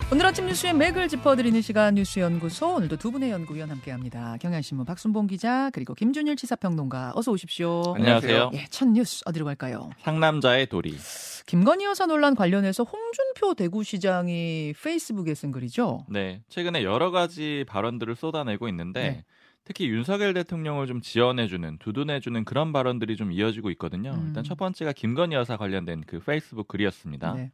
오늘 아침 뉴스의 맥을 짚어드리는 시간 뉴스연구소, 오늘도 두 분의 연구위원 함께합니다. 경향신문 박순봉 기자 그리고 김준일 시사평론가, 어서 오십시오. 안녕하세요. 예, 첫 뉴스 어디로 갈까요? 상남자의 도리. 김건희 여사 논란 관련해서 홍준표 대구시장이 페이스북에 쓴 글이죠? 네, 최근에 여러 가지 발언들을 쏟아내고 있는데 네. 특히 윤석열 대통령을 좀 지원해주는, 두둔해주는 그런 발언들이 좀 이어지고 있거든요. 일단 첫 번째가 김건희 여사 관련된 그 페이스북 글이었습니다. 네.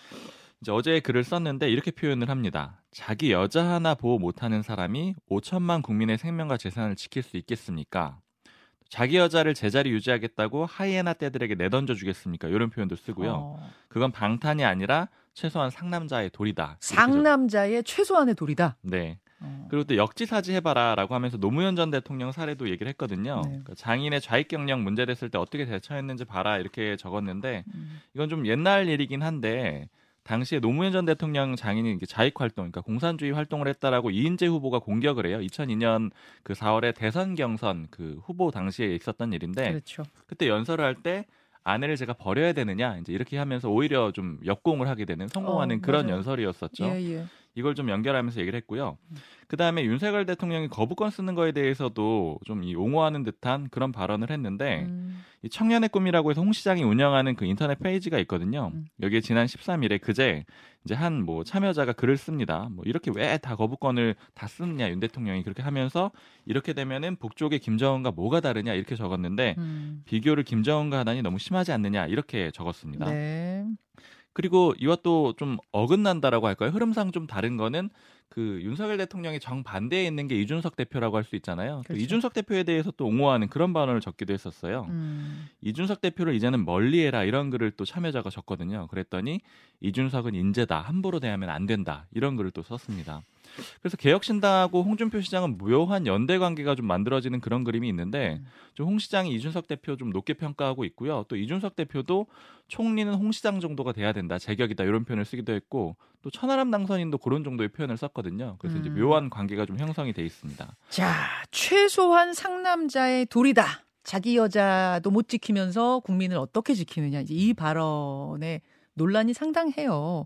이제 어제 글을 썼는데 이렇게 표현을 합니다. 자기 여자 하나 보호 못하는 사람이 5천만 국민의 생명과 재산을 지킬 수 있겠습니까? 자기 여자를 제자리 유지하겠다고 하이에나 떼들에게 내던져 주겠습니까? 이런 표현도 쓰고요. 그건 방탄이 아니라 최소한 상남자의 도리다. 상남자의 최소한의 도리다. 네. 그리고 또 역지사지 해봐라라고 하면서 노무현 전 대통령 사례도 얘기를 했거든요. 네. 그러니까 장인의 좌익 경력 문제됐을 때 어떻게 대처했는지 봐라 이렇게 적었는데 이건 좀 옛날 일이긴 한데 당시에 노무현 전 대통령 장인이 좌익 활동, 그러니까 공산주의 활동을 했다라고 이인재 후보가 공격을 해요. 2002년 그 4월에 대선 경선 그 후보 당시에 있었던 일인데, 그렇죠. 그때 연설을 할 때 아내를 제가 버려야 되느냐 이제 이렇게 하면서 오히려 좀 역공을 하게 되는, 성공하는 그런 맞아요. 연설이었었죠. 예. 이걸 좀 연결하면서 얘기를 했고요. 그다음에 윤석열 대통령이 거부권 쓰는 거에 대해서도 좀 옹호하는 듯한 그런 발언을 했는데 이 청년의 꿈이라고 해서 홍 시장이 운영하는 그 인터넷 페이지가 있거든요. 여기에 지난 13일에 그제 이제 한 뭐 참여자가 글을 씁니다. 뭐 이렇게 왜 다 거부권을 다 쓰느냐, 윤 대통령이 그렇게 하면서 이렇게 되면은 북쪽의 김정은과 뭐가 다르냐 이렇게 적었는데 비교를 김정은과 하다니 너무 심하지 않느냐 이렇게 적었습니다. 네. 그리고 이와 또 좀 어긋난다라고 할까요? 흐름상 좀 다른 거는 그 윤석열 대통령이 정반대에 있는 게 이준석 대표라고 할 수 있잖아요. 그렇죠. 이준석 대표에 대해서 또 옹호하는 그런 발언을 적기도 했었어요. 이준석 대표를 이제는 멀리해라 이런 글을 또 참여자가 적거든요. 그랬더니 이준석은 인재다, 함부로 대하면 안 된다 이런 글을 또 썼습니다. 그래서 개혁신당하고 홍준표 시장은 묘한 연대 관계가 좀 만들어지는 그런 그림이 있는데 좀 홍 시장이 이준석 대표 좀 높게 평가하고 있고요. 또 이준석 대표도 총리는 홍 시장 정도가 돼야 된다, 제격이다 이런 표현을 쓰기도 했고, 또 천하람 당선인도 그런 정도의 표현을 썼거든요. 그래서 이제 묘한 관계가 좀 형성이 돼 있습니다. 자, 최소한 상남자의 도리다. 자기 여자도 못 지키면서 국민을 어떻게 지키느냐. 이제 이 발언에 논란이 상당해요.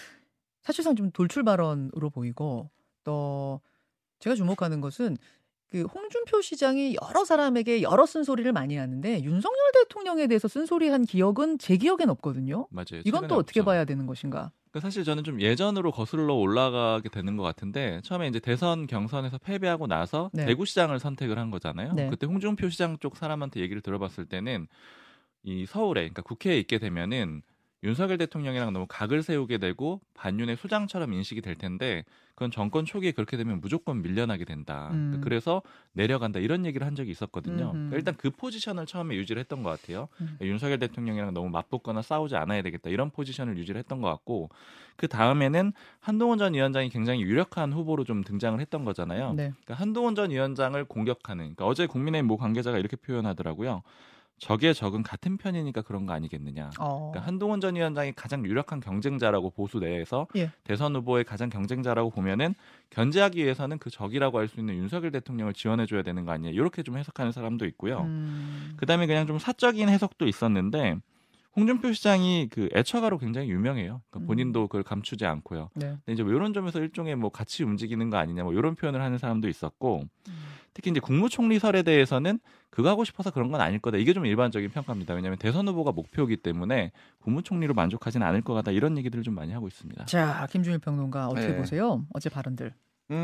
사실상 좀 돌출 발언으로 보이고, 또 제가 주목하는 것은 그 홍준표 시장이 여러 사람에게 여러 쓴소리를 많이 하는데 윤석열 대통령에 대해서 쓴소리한 기억은 제 기억엔 없거든요. 맞아요. 이건 또 어떻게 없죠. 봐야 되는 것인가? 사실 저는 좀 예전으로 거슬러 올라가게 되는 것 같은데, 처음에 이제 대선 경선에서 패배하고 나서 네. 대구시장을 선택을 한 거잖아요. 네. 그때 홍준표 시장 쪽 사람한테 얘기를 들어봤을 때는 이 서울에, 그러니까 국회에 있게 되면은 윤석열 대통령이랑 너무 각을 세우게 되고 반윤의 수장처럼 인식이 될 텐데 그건 정권 초기에 그렇게 되면 무조건 밀려나게 된다. 그래서 내려간다 이런 얘기를 한 적이 있었거든요. 그러니까 일단 그 포지션을 처음에 유지를 했던 것 같아요. 그러니까 윤석열 대통령이랑 너무 맞붙거나 싸우지 않아야 되겠다 이런 포지션을 유지를 했던 것 같고, 그 다음에는 한동훈 전 위원장이 굉장히 유력한 후보로 좀 등장을 했던 거잖아요. 네. 그러니까 한동훈 전 위원장을 공격하는, 그러니까 어제 국민의힘 모 관계자가 이렇게 표현하더라고요. 적의 적은 같은 편이니까 그런 거 아니겠느냐. 그러니까 한동훈 전 위원장이 가장 유력한 경쟁자라고 보수 내에서 대선 후보의 가장 경쟁자라고 보면은 견제하기 위해서는 그 적이라고 할 수 있는 윤석열 대통령을 지원해줘야 되는 거 아니냐. 이렇게 좀 해석하는 사람도 있고요. 그다음에 그냥 좀 사적인 해석도 있었는데 홍준표 시장이 그 애처가로 굉장히 유명해요. 그러니까 본인도 그걸 감추지 않고요. 네. 근데 이제 뭐 이런 점에서 일종의 뭐 같이 움직이는 거 아니냐, 뭐 이런 표현을 하는 사람도 있었고, 특히 이제 국무총리설에 대해서는 그거 하고 싶어서 그런 건 아닐 거다. 이게 좀 일반적인 평가입니다. 왜냐하면 대선 후보가 목표이기 때문에 국무총리로 만족하지는 않을 것 같다. 이런 얘기들을 좀 많이 하고 있습니다. 자, 김준일 평론가 어떻게 보세요? 어제 발언들.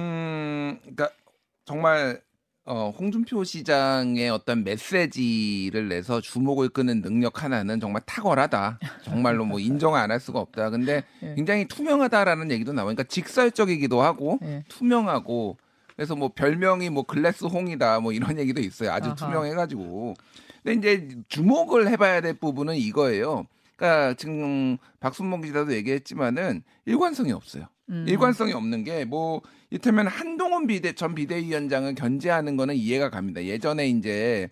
그러니까 정말 홍준표 시장의 어떤 메시지를 내서 주목을 끄는 능력 하나는 정말 탁월하다. 정말로 뭐 인정 안 할 수가 없다. 근데 굉장히 투명하다라는 얘기도 나오니까 직설적이기도 하고 투명하고, 그래서 뭐 별명이 뭐 글래스 홍이다 뭐 이런 얘기도 있어요. 아주 투명해가지고. 근데 이제 주목을 해봐야 될 부분은 이거예요. 그러니까 지금 박순봉 기자도 얘기했지만은 일관성이 없어요. 일관성이 없는 게 뭐 이를테면 한동훈 전 비대위원장을 견제하는 거는 이해가 갑니다. 예전에 이제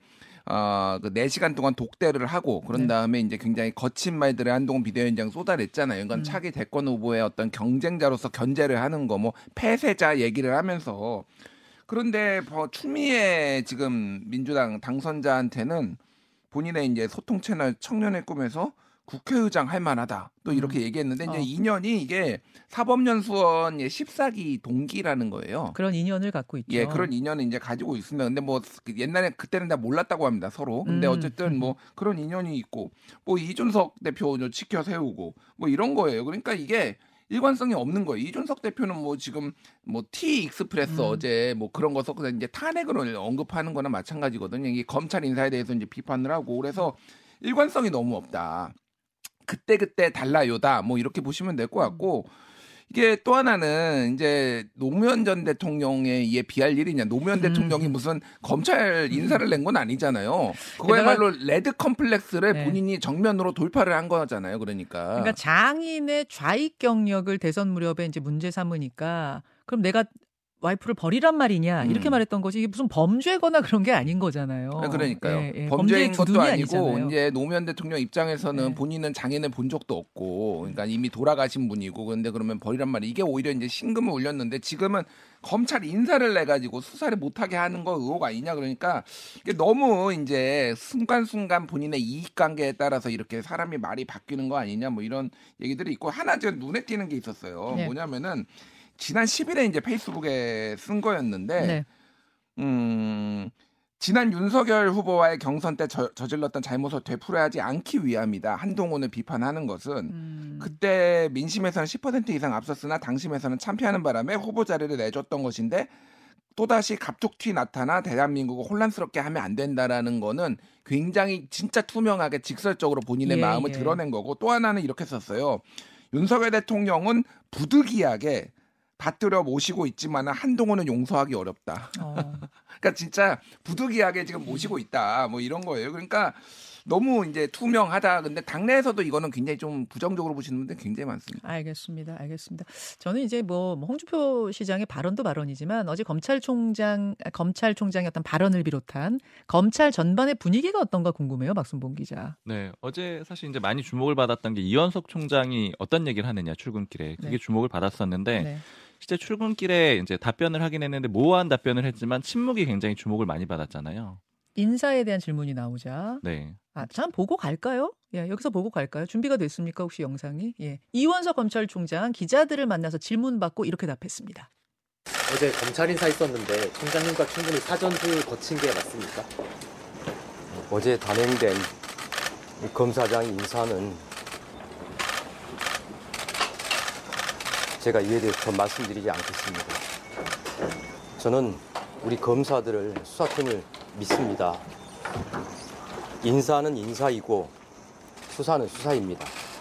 그 4시간 동안 독대를 하고 그런 다음에 이제 굉장히 거친 말들을 한동훈 비대위원장 쏟아냈잖아요. 이건 차기 대권 후보의 어떤 경쟁자로서 견제를 하는 거, 뭐 폐쇄자 얘기를 하면서. 그런데 추미애 지금 민주당 당선자한테는 본인의 이제 소통 채널 청년의 꿈에서 국회의장 할 만하다. 또 이렇게 얘기했는데 이제 인연이 이게 사법연수원의 14기 동기라는 거예요. 그런 인연을 갖고 있죠. 예, 그런 인연을 이제 가지고 있습니다. 근데 뭐 옛날에 그때는 다 몰랐다고 합니다. 서로. 근데 어쨌든 뭐 그런 인연이 있고 뭐 이준석 대표 지켜 세우고 뭐 이런 거예요. 그러니까 이게 일관성이 없는 거예요. 이준석 대표는 뭐 지금 뭐 T-익스프레스 어제 뭐 그런 거 썼고 이제 탄핵을 언급하는 거나 마찬가지거든요. 이게 검찰 인사에 대해서 이제 비판을 하고 그래서 일관성이 너무 없다. 그때 달라요다. 뭐 이렇게 보시면 될 것 같고 이게 또 하나는 이제 노무현 전 대통령에 의해 비할 일이냐. 노무현 대통령이 무슨 검찰 인사를 낸 건 아니잖아요. 그거야말로 레드 컴플렉스를 본인이 정면으로 돌파를 한 거잖아요. 그러니까 장인의 좌익 경력을 대선 무렵에 이제 문제 삼으니까 그럼 내가 와이프를 버리란 말이냐 이렇게 말했던 것이 이게 무슨 범죄거나 그런 게 아닌 거잖아요. 그러니까요. 예. 범죄인 것도 아니고 아니잖아요. 이제 노무현 대통령 입장에서는 본인은 장인을 본 적도 없고 그러니까 이미 돌아가신 분이고 그런데 그러면 버리란 말이 이게 오히려 이제 신금을 울렸는데 지금은 검찰 인사를 내 가지고 수사를 못하게 하는 거 의혹 아니냐 그러니까 이게 너무 이제 순간순간 본인의 이익관계에 따라서 이렇게 사람이 말이 바뀌는 거 아니냐 뭐 이런 얘기들이 있고 하나 제가 눈에 띄는 게 있었어요. 네. 뭐냐면은 지난 10일에 이제 페이스북에 쓴 거였는데, 지난 윤석열 후보와의 경선 때 저질렀던 잘못을 되풀이하지 않기 위함이다. 한동훈을 비판하는 것은 그때 민심에서는 10% 이상 앞섰으나 당심에서는 참패하는 바람에 후보 자리를 내줬던 것인데 또다시 갑툭튀 나타나 대한민국을 혼란스럽게 하면 안 된다라는 거는 굉장히 진짜 투명하게 직설적으로 본인의 마음을 드러낸 거고 또 하나는 이렇게 썼어요. 윤석열 대통령은 부득이하게 받들어 모시고 있지만 한동훈은 용서하기 어렵다. 그러니까 진짜 부득이하게 지금 모시고 있다. 뭐 이런 거예요. 그러니까 너무 이제 투명하다. 근데 당내에서도 이거는 굉장히 좀 부정적으로 보시는 분들 굉장히 많습니다. 알겠습니다. 저는 이제 뭐 홍준표 시장의 발언도 발언이지만 어제 검찰총장의 어떤 발언을 비롯한 검찰 전반의 분위기가 어떤가 궁금해요. 박순봉 기자. 네, 어제 사실 이제 많이 주목을 받았던 게 이원석 총장이 어떤 얘기를 하느냐 출근길에 그게 주목을 받았었는데. 실제 출근길에 이제 답변을 하긴 했는데 모호한 답변을 했지만 침묵이 굉장히 주목을 많이 받았잖아요. 인사에 대한 질문이 나오자. 네. 참 보고 갈까요? 예, 여기서 보고 갈까요? 준비가 됐습니까? 혹시 영상이? 예. 이원석 검찰총장 기자들을 만나서 질문받고 이렇게 답했습니다. 어제 검찰 인사 있었는데 총장님과 충분히 사전을 거친 게 맞습니까? 어제 단행된 검사장 인사는 제가 이에 대해서 더 말씀드리지 않겠습니다. 저는 우리 검사들을 수사팀을 믿습니다. 인사는 인사이고 수사는 수사입니다.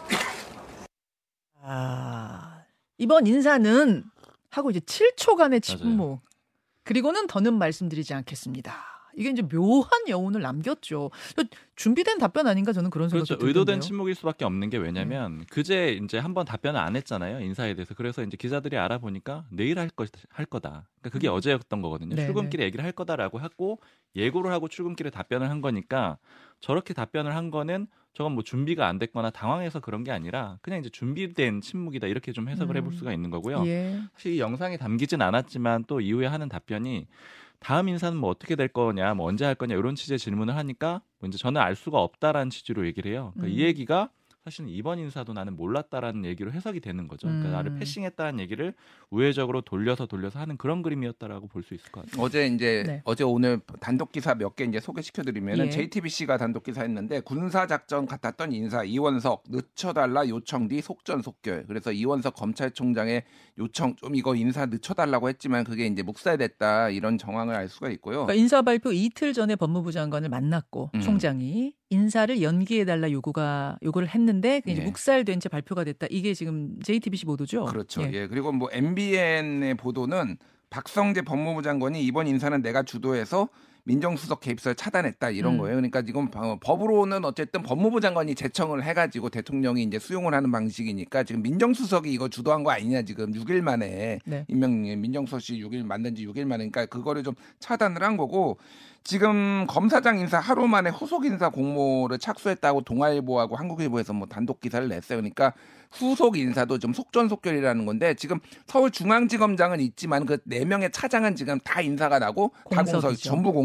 이번 인사는 하고 이제 7초간의 침묵. 맞아요. 그리고는 더는 말씀드리지 않겠습니다. 이게 이제 묘한 여운을 남겼죠. 준비된 답변 아닌가 저는 그런 생각이 그렇죠. 들던데요. 의도된 침묵일 수밖에 없는 게 왜냐면 그제 이제 한번 답변을 안 했잖아요. 인사에 대해서. 그래서 이제 기자들이 알아보니까 내일 할 거다. 그러니까 그게 어제였던 거거든요. 출근길에 얘기를 할 거다라고 했고 예고를 하고 출근길에 답변을 한 거니까 저렇게 답변을 한 거는 저건 뭐 준비가 안 됐거나 당황해서 그런 게 아니라 그냥 이제 준비된 침묵이다 이렇게 좀 해석을 해볼 수가 있는 거고요. 사실 이 영상에 담기진 않았지만 또 이후에 하는 답변이 다음 인사는 뭐 어떻게 될 거냐, 뭐 언제 할 거냐 이런 취지의 질문을 하니까 뭐 이제 저는 알 수가 없다라는 취지로 얘기를 해요. 그러니까 이 얘기가 사실은 이번 인사도 나는 몰랐다라는 얘기로 해석이 되는 거죠. 그러니까 나를 패싱했다는 얘기를 우회적으로 돌려서 하는 그런 그림이었다라고 볼 수 있을 것 같아요. 어제 이제 어제 오늘 단독 기사 몇 개 이제 소개시켜드리면은 JTBC가 단독 기사했는데 군사 작전 같았던 인사 이원석 늦춰달라 요청 뒤 속전속결. 그래서 이원석 검찰총장의 요청 좀 이거 인사 늦춰달라고 했지만 그게 이제 묵살됐다 이런 정황을 알 수가 있고요. 그러니까 인사 발표 이틀 전에 법무부 장관을 만났고 총장이 인사를 연기해달라 요구를 했는데 이제 묵살된 채 발표가 됐다. 이게 지금 JTBC 보도죠. 그렇죠. 예. 그리고 뭐 MBN의 보도는 박성재 법무부 장관이 이번 인사는 내가 주도해서 민정수석 개입설 차단했다 이런 거예요. 그러니까 지금 법으로는 어쨌든 법무부 장관이 제청을 해가지고 대통령이 이제 수용을 하는 방식이니까 지금 민정수석이 이거 주도한 거 아니냐 지금 6일 만에 민정수석이 6일 만든 지 6일 만에 그러니까 그거를 좀 차단을 한 거고 지금 검사장 인사 하루 만에 후속 인사 공모를 착수했다고 동아일보하고 한국일보에서 뭐 단독 기사를 냈어요. 그러니까 후속 인사도 좀 속전속결이라는 건데 지금 서울중앙지검장은 있지만 그 4명의 차장은 지금 다 인사가 나고 다 전부 공석.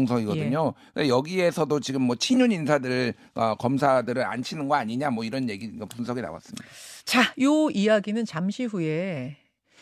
분석이거든요. 그러니까 여기에서도 지금 뭐 친윤 인사들 검사들을 안 치는 거 아니냐 뭐 이런 얘기 분석이 나왔습니다. 자, 요 이야기는 잠시 후에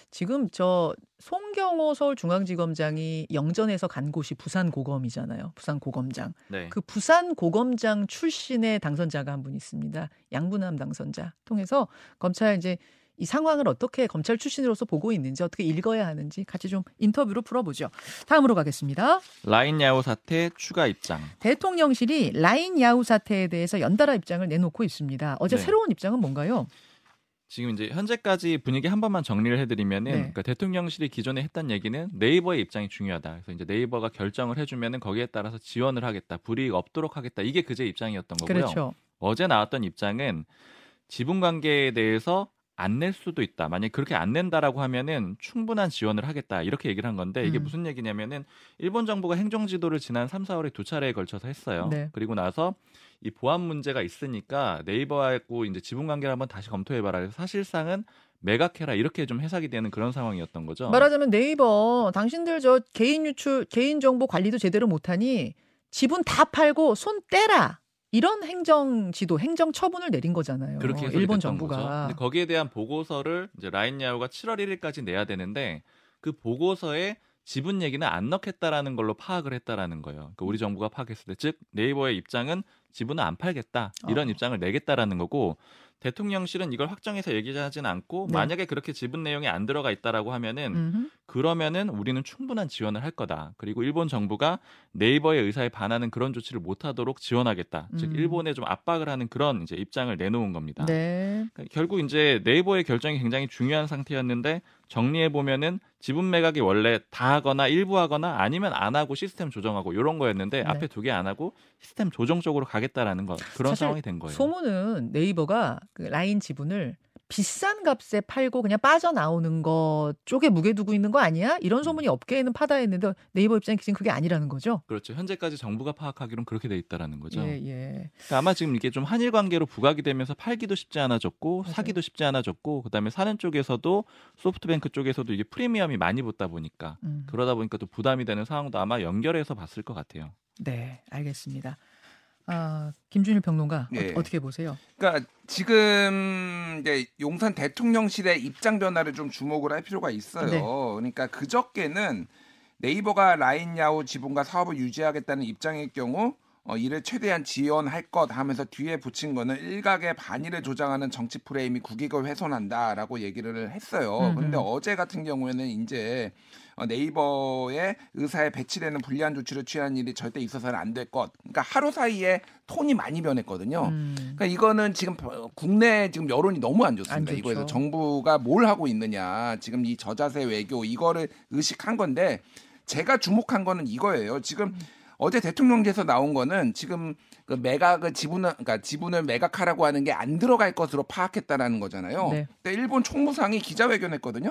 지금 저 송경호 서울중앙지검장이 영전에서 간 곳이 부산고검이잖아요. 부산고검장. 네. 그 부산고검장 출신의 당선자가 한 분 있습니다. 양부남 당선자 통해서 검찰 이제 이 상황을 어떻게 검찰 출신으로서 보고 있는지 어떻게 읽어야 하는지 같이 좀 인터뷰로 풀어보죠. 다음으로 가겠습니다. 라인 야후 사태 추가 입장. 대통령실이 라인 야후 사태에 대해서 연달아 입장을 내놓고 있습니다. 어제 네. 새로운 입장은 뭔가요? 지금 이제 현재까지 분위기 한 번만 정리를 해드리면은 네. 그러니까 대통령실이 기존에 했던 얘기는 네이버의 입장이 중요하다. 그래서 이제 네이버가 결정을 해주면은 거기에 따라서 지원을 하겠다, 불이익 없도록 하겠다. 이게 그제 입장이었던 거고요. 그렇죠. 어제 나왔던 입장은 지분 관계에 대해서 안 낼 수도 있다. 만약 그렇게 안 낸다라고 하면은 충분한 지원을 하겠다. 이렇게 얘기를 한 건데 이게 무슨 얘기냐면은 일본 정부가 행정 지도를 지난 3, 4월에 2차례에 걸쳐서 했어요. 네. 그리고 나서 이 보안 문제가 있으니까 네이버하고 이제 지분 관계를 한번 다시 검토해봐라. 그래서 사실상은 매각해라 이렇게 좀 해석이 되는 그런 상황이었던 거죠. 말하자면 네이버 당신들 저 개인 유출, 개인 정보 관리도 제대로 못하니 지분 다 팔고 손 떼라. 이런 행정 지도, 행정 처분을 내린 거잖아요. 그렇게 해석이 일본 됐던 정부가. 거죠. 근데 거기에 대한 보고서를 이제 라인 야후가 7월 1일까지 내야 되는데 그 보고서에 지분 얘기는 안 넣겠다라는 걸로 파악을 했다라는 거예요. 그러니까 우리 정부가 파악했을 때, 즉 네이버의 입장은 지분은 안 팔겠다 이런 입장을 내겠다라는 거고 대통령실은 이걸 확정해서 얘기하지는 않고 네. 만약에 그렇게 지분 내용이 안 들어가 있다라고 하면은 그러면은 우리는 충분한 지원을 할 거다. 그리고 일본 정부가 네이버의 의사에 반하는 그런 조치를 못하도록 지원하겠다. 즉 일본에 좀 압박을 하는 그런 이제 입장을 내놓은 겁니다. 네. 그러니까 결국 이제 네이버의 결정이 굉장히 중요한 상태였는데 정리해 보면은 지분 매각이 원래 다 하거나 일부 하거나 아니면 안 하고 시스템 조정하고 이런 거였는데 네. 앞에 두 개 안 하고 시스템 조정 쪽으로 가겠다라는 거 그런 사실 상황이 된 거예요. 소문은 네이버가 그 라인 지분을 비싼 값에 팔고 그냥 빠져나오는 것 쪽에 무게 두고 있는 거 아니야? 이런 소문이 업계에는 파다했는데 네이버 입장이 지금 그게 아니라는 거죠? 그렇죠. 현재까지 정부가 파악하기로는 그렇게 돼 있다라는 거죠. 예, 예. 그러니까 아마 지금 이게 좀 한일 관계로 부각이 되면서 팔기도 쉽지 않아졌고 맞아요. 사기도 쉽지 않아졌고 그다음에 사는 쪽에서도 소프트뱅크 쪽에서도 이게 프리미엄이 많이 붙다 보니까 그러다 보니까 또 부담이 되는 상황도 아마 연결해서 봤을 것 같아요. 네, 알겠습니다. 김준일 평론가 예. 어떻게 보세요? 그러니까 지금 이제 용산 대통령실의 입장 변화를 좀 주목을 할 필요가 있어요. 네. 그러니까 그저께는 네이버가 라인 야후 지분과 사업을 유지하겠다는 입장일 경우 이를 최대한 지원할 것 하면서 뒤에 붙인 거는 일각의 반의를 조장하는 정치 프레임이 국익을 훼손한다라고 얘기를 했어요. 그런데 어제 같은 경우에는 이제 네이버의 의사에 배치되는 불리한 조치를 취하는 일이 절대 있어서는 안 될 것. 그러니까 하루 사이에 톤이 많이 변했거든요. 그러니까 이거는 지금 국내 지금 여론이 너무 안 좋습니다. 안 좋죠. 이거에서 정부가 뭘 하고 있느냐. 지금 이 저자세 외교 이거를 의식한 건데 제가 주목한 거는 이거예요. 지금 어제 대통령께서 나온 거는 지금 그 매각을 지분을 매각하라고 하는 게 안 들어갈 것으로 파악했다라는 거잖아요. 네. 근데 일본 총무상이 기자회견했거든요.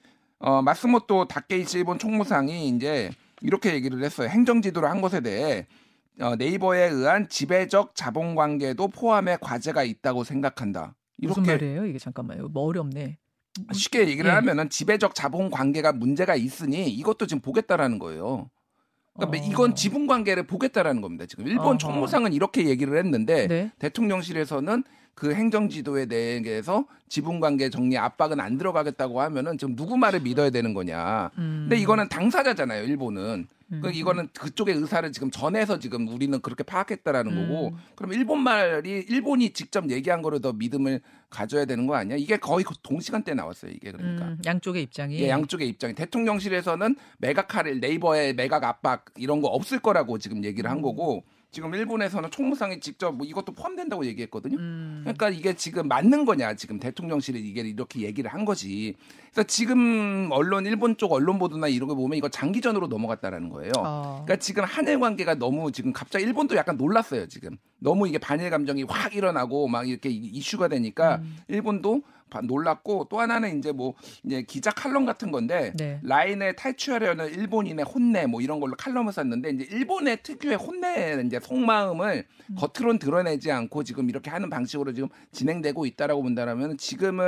마스모토 다케이치 일본 총무상이 이제 이렇게 얘기를 했어요. 행정지도를 한 것에 대해 네이버에 의한 지배적 자본관계도 포함해 과제가 있다고 생각한다. 이렇게 무슨 말이에요? 이게 잠깐만요. 뭐 어렵네. 쉽게 얘기를 예. 하면은 지배적 자본관계가 문제가 있으니 이것도 지금 보겠다라는 거예요. 그러니까 이건 지분관계를 보겠다라는 겁니다. 지금 일본 어허. 총무상은 이렇게 얘기를 했는데 네. 대통령실에서는 그 행정지도에 대해서 지분관계 정리 압박은 안 들어가겠다고 하면은 지금 누구 말을 믿어야 되는 거냐. 근데 이거는 당사자잖아요. 일본은. 그러니까 이거는 그쪽의 의사를 지금 전해서 지금 우리는 그렇게 파악했다라는 거고. 그럼 일본이 직접 얘기한 거를 더 믿음을 가져야 되는 거 아니야? 이게 거의 동시간대에 나왔어요. 이게 그러니까. 양쪽의 입장이. 예, 양쪽의 입장이. 대통령실에서는 네이버의 매각 압박 이런 거 없을 거라고 지금 얘기를 한 거고 지금 일본에서는 총무상이 직접 뭐 이것도 포함된다고 얘기했거든요. 그러니까 이게 지금 맞는 거냐 지금 대통령실이 이게 이렇게 얘기를 한 거지. 그래서 지금 일본 쪽 언론 보도나 이런 거 보면 이거 장기전으로 넘어갔다라는 거예요. 그러니까 지금 한일 관계가 너무 지금 갑자기 일본도 약간 놀랐어요. 지금 너무 이게 반일 감정이 확 일어나고 막 이렇게 이슈가 되니까 일본도 놀랐고 또 하나는 이제 기자 칼럼 같은 건데 네. 라인에 탈취하려는 일본인의 혼내 뭐 이런 걸로 칼럼을 썼는데 이제 일본의 특유의 혼내 이제 속마음을 겉으로는 드러내지 않고 지금 이렇게 하는 방식으로 지금 진행되고 있다라고 본다라면 지금은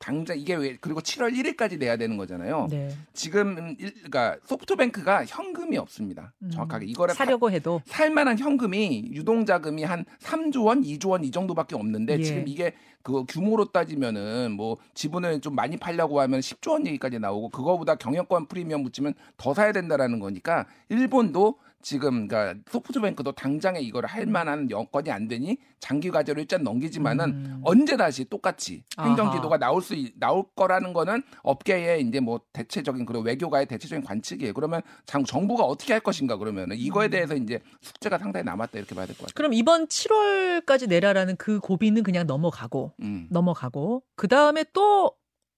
당장 이게 왜 그리고 7월 1일까지 내야 되는 거잖아요. 네. 지금 그러니까 소프트뱅크가 현금이 없습니다. 정확하게 이거를 사려고 해도 살만한 현금이 유동자금이 한 3조 원, 2조 원 이 정도밖에 없는데 예. 지금 이게 그 규모로 따지면은 뭐 지분을 좀 많이 팔려고 하면 10조 원 얘기까지 나오고 그거보다 경영권 프리미엄 붙이면 더 사야 된다라는 거니까 일본도 지금 그러니까 소프트뱅크도 당장에 이걸 할 만한 여건이 안 되니 장기 과제로 일단 넘기지만은 언제 다시 똑같이 행정 지도가 나올 거라는 거는 업계의 이제 뭐 대체적인 그리고 외교가의 대체적인 관측이에요. 그러면 정부가 어떻게 할 것인가 그러면은 이거에 대해서 이제 숙제가 상당히 남았다 이렇게 봐야 될 것 같아요. 그럼 이번 7월까지 내라라는 그 고비는 그냥 넘어가고 그 다음에 또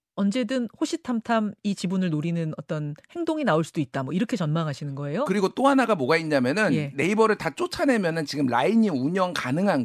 언제든 호시탐탐 이 지분을 노리는 어떤 행동이 나올 수도 있다. 뭐 이렇게 전망하시는 거예요? 그리고 또 하나가 뭐가 있냐면은 예. 네이버를 다 쫓아내면은 지금 라인이 운영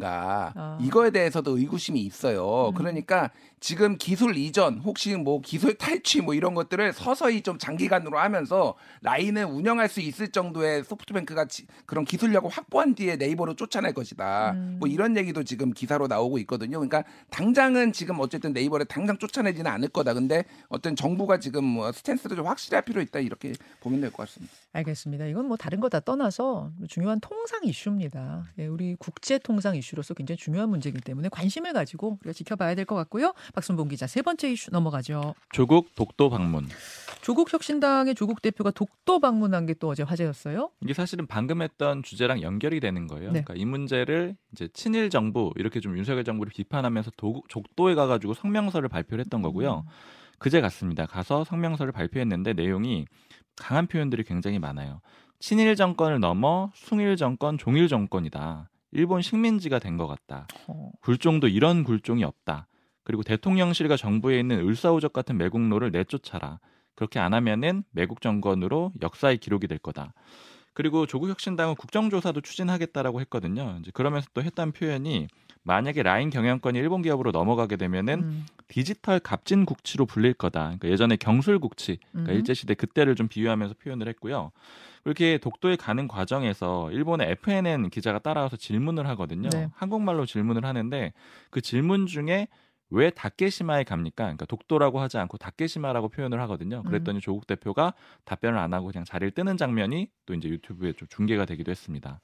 가능한가 이거에 대해서도 의구심이 있어요. 그러니까 지금 기술 이전 혹시 뭐 기술 탈취 뭐 이런 것들을 서서히 좀 장기간으로 하면서 라인을 운영할 수 있을 정도의 소프트뱅크가 그런 기술력을 확보한 뒤에 네이버로 쫓아낼 것이다. 뭐 이런 얘기도 지금 기사로 나오고 있거든요. 그러니까 당장은 지금 어쨌든 네이버를 당장 쫓아내지는 않을 거다. 근데 어떤 정부가 지금 뭐 스탠스를 좀 확실히 할 필요 있다 이렇게 보면 될 것 같습니다. 알겠습니다. 이건 뭐 다른 거 다 떠나서 중요한 통상 이슈입니다. 예, 우리 국제 통상 이슈로서 굉장히 중요한 문제이기 때문에 관심을 가지고 우리가 지켜봐야 될 것 같고요. 박순봉 기자 세 번째 이슈 넘어가죠. 조국 독도 방문. 조국 혁신당의 조국 대표가 독도 방문한 게 또 어제 화제였어요. 이게 사실은 방금 했던 주제랑 연결이 되는 거예요. 네. 그러니까 이 문제를 이제 친일 정부 이렇게 좀 윤석열 정부를 비판하면서 족도에 가가지고 성명서를 발표를 했던 거고요. 그제 갔습니다. 가서 성명서를 발표했는데 내용이 강한 표현들이 굉장히 많아요. 친일 정권을 넘어 숭일 정권, 종일 정권이다. 일본 식민지가 된 것 같다. 굴종도 이런 굴종이 없다. 그리고 대통령실과 정부에 있는 을사오적 같은 매국노를 내쫓아라. 그렇게 안 하면은 매국 정권으로 역사의 기록이 될 거다. 그리고 조국 혁신당은 국정조사도 추진하겠다라고 했거든요. 이제 그러면서 또 했던 표현이 만약에 라인 경영권이 일본 기업으로 넘어가게 되면은 디지털 갑진 국치로 불릴 거다. 그러니까 예전에 경술 국치, 그러니까 일제 시대 그때를 좀 비유하면서 표현을 했고요. 이렇게 독도에 가는 과정에서 일본의 FNN 기자가 따라와서 질문을 하거든요. 네. 한국말로 질문을 하는데 그 질문 중에 왜 다케시마에 갑니까? 그러니까 독도라고 하지 않고 다케시마라고 표현을 하거든요. 그랬더니 조국 대표가 답변을 안 하고 그냥 자리를 뜨는 장면이 또 이제 유튜브에 좀 중계가 되기도 했습니다.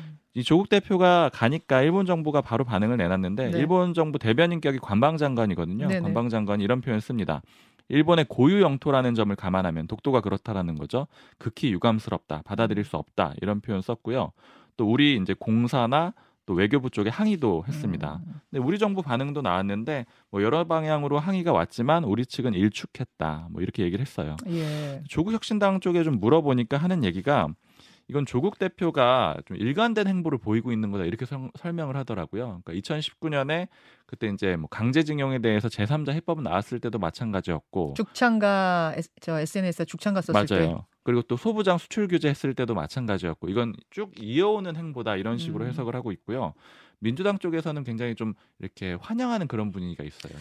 이 조국 대표가 가니까 일본 정부가 바로 반응을 내놨는데 네. 일본 정부 대변인격이 관방장관이거든요. 네네. 관방장관이 이런 표현을 씁니다. 일본의 고유 영토라는 점을 감안하면 독도가 그렇다라는 거죠. 극히 유감스럽다. 받아들일 수 없다. 이런 표현 썼고요. 또 우리 이제 공사나 또 외교부 쪽에 항의도 했습니다. 근데 우리 정부 반응도 나왔는데 뭐 여러 방향으로 항의가 왔지만 우리 측은 일축했다. 뭐 이렇게 얘기를 했어요. 예. 조국 혁신당 쪽에 좀 물어보니까 하는 얘기가 이건 조국 대표가 좀 일관된 행보를 보이고 있는 거다 이렇게 설명을 하더라고요. 그러니까 2019년에 그때 이제 뭐 강제징용에 대해서 제3자 해법 나왔을 때도 마찬가지였고 죽창가 저 SNS에 죽창가 썼을 때 맞아요. 그리고 또 소부장 수출 규제했을 때도 마찬가지였고 이건 쭉 이어오는 행보다 이런 식으로 해석을 하고 있고요. 민주당 쪽에서는 굉장히 좀 이렇게 환영하는 그런 분위기가 있어요.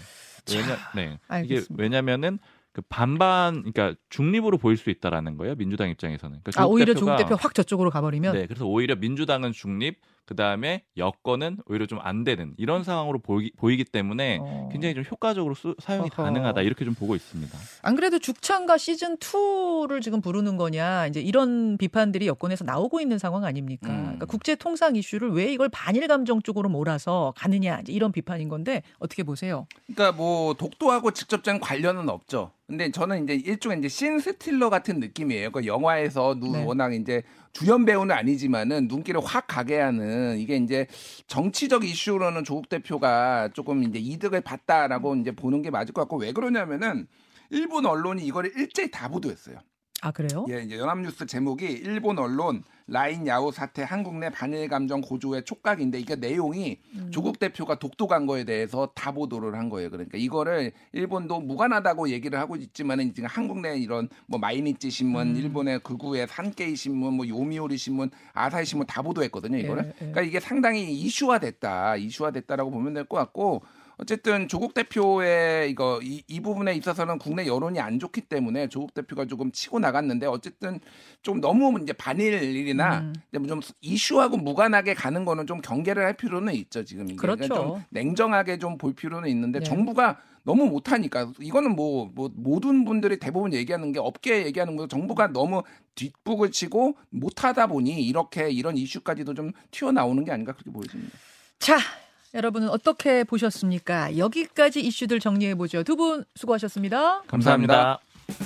이게 알겠습니다. 왜냐면은 그 반반, 그러니까 중립으로 보일 수 있다라는 거예요. 민주당 입장에서는. 그러니까 오히려 조국 대표 확 저쪽으로 가버리면. 네, 그래서 오히려 민주당은 중립, 그 다음에 여권은 오히려 좀 안 되는 이런 상황으로 보이기 때문에 굉장히 좀 효과적으로 사용이 가능하다 이렇게 좀 보고 있습니다. 안 그래도 죽창가 시즌 2를 지금 부르는 거냐 이제 이런 비판들이 여권에서 나오고 있는 상황 아닙니까? 그러니까 국제 통상 이슈를 왜 이걸 반일 감정 쪽으로 몰아서 가느냐 이제 이런 비판인 건데 어떻게 보세요? 그러니까 뭐 독도하고 직접적인 관련은 없죠. 근데 저는 이제 일종의 이제 신 스틸러 같은 느낌이에요. 그 영화에서 네. 워낙 이제 주연 배우는 아니지만은 눈길을 확 가게 하는 이게 이제 정치적 이슈로는 조국 대표가 조금 이제 이득을 봤다라고 이제 보는 게 맞을 것 같고 왜 그러냐면은 일본 언론이 이거를 일제히 다 보도했어요. 아 그래요? 예, 이제 연합뉴스 제목이 일본 언론 라인 야후 사태 한국 내 반일 감정 고조의 촉각인데 이게 내용이 조국 대표가 독도 간 거에 대해서 다 보도를 한 거예요. 그러니까 이거를 일본도 무관하다고 얘기를 하고 있지만은 지금 한국 내 이런 뭐 마이니치 신문, 일본의 극우의 산케이 신문, 뭐 요미우리 신문, 아사히 신문 다 보도했거든요. 이거를. 그러니까 이게 상당히 이슈화됐다라고 보면 될 것 같고. 어쨌든 조국 대표의 이 부분에 있어서는 국내 여론이 안 좋기 때문에 조국 대표가 조금 치고 나갔는데 어쨌든 좀 너무 이제 반일이나 좀 이슈하고 무관하게 가는 거는 좀 경계를 할 필요는 있죠 지금 이게. 그렇죠. 그러니까 좀 냉정하게 좀 볼 필요는 있는데 네. 정부가 너무 못하니까 이거는 뭐 모든 분들이 대부분 얘기하는 게 업계 얘기하는 거 정부가 너무 뒷북을 치고 못하다 보니 이런 이슈까지도 좀 튀어나오는 게 아닌가 그렇게 보여집니다. 자, 여러분은 어떻게 보셨습니까? 여기까지 이슈들 정리해보죠. 두 분 수고하셨습니다. 감사합니다.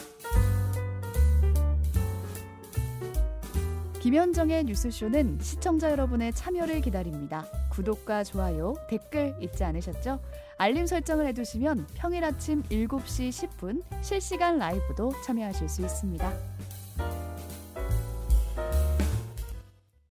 김현정의 뉴스쇼는 시청자 여러분의 참여를 기다립니다. 구독과 좋아요, 댓글 잊지 않으셨죠? 알림 설정을 해두시면 평일 아침 7시 10분 실시간 라이브도 참여하실 수 있습니다.